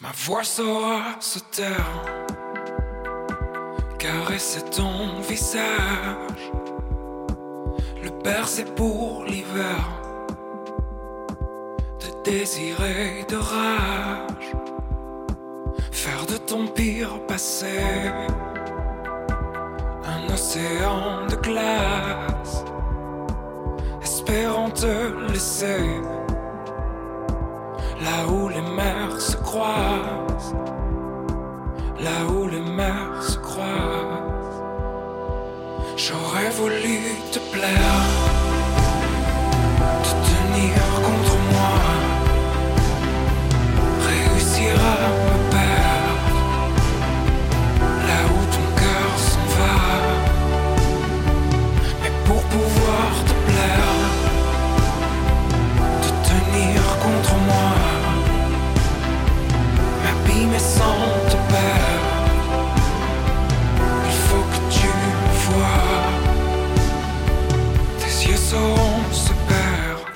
Ma voix saura se taire, caresser ton visage, le bercer pour l'hiver, de désir et de rage, faire de ton pire passé un océan de glace, espérant te laisser là où les mers se croisent, là où les mers se croisent. J'aurais voulu te plaire, te tenir contre moi, réussir à me perdre là où ton cœur s'en va. Mais pour pouvoir te plaire, te tenir contre moi, m'abîmer sans te perdre, il faut que tu me vois. Tes yeux sauront se perdre,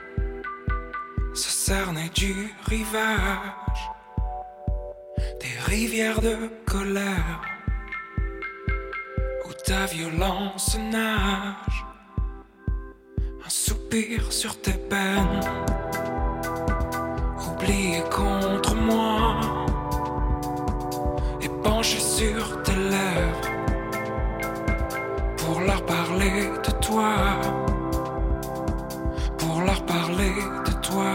se cerner du rivage, des rivières de colère où ta violence nage. Un soupir sur tes peines, oublié contre moi, et penché sur tes lèvres pour leur parler de toi, pour leur parler de toi.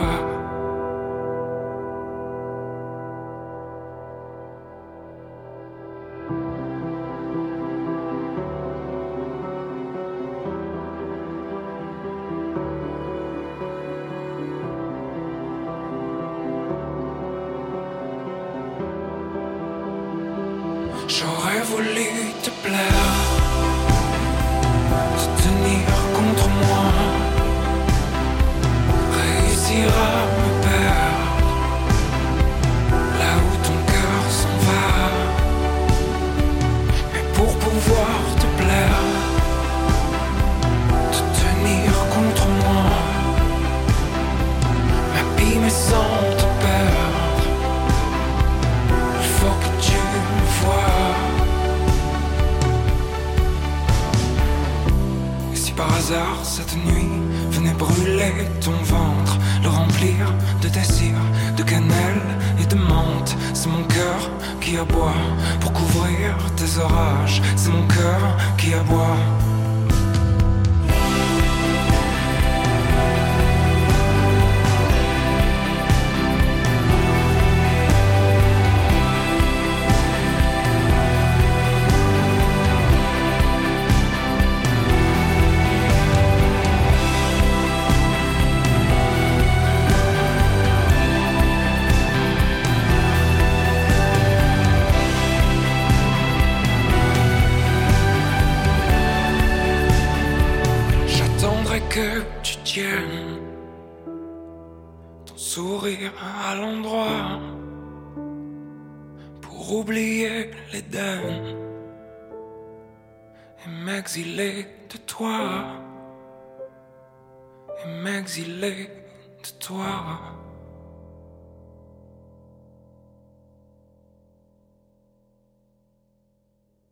J'aurais voulu te plaire, te tenir contre moi, réussir à me perdre là où ton cœur s'en va. Mais pour pouvoir te plaire, te tenir contre moi, m'abîmer sans te perdre, il faut que tu me vois. Par hasard, cette nuit, venait brûler ton ventre, le remplir de désir, de cannelle et de menthe. C'est mon cœur qui aboie pour couvrir tes orages. C'est mon cœur qui aboie. Que tu tiennes ton sourire à l'endroit pour oublier l'Éden et m'exiler de toi, et m'exiler de toi.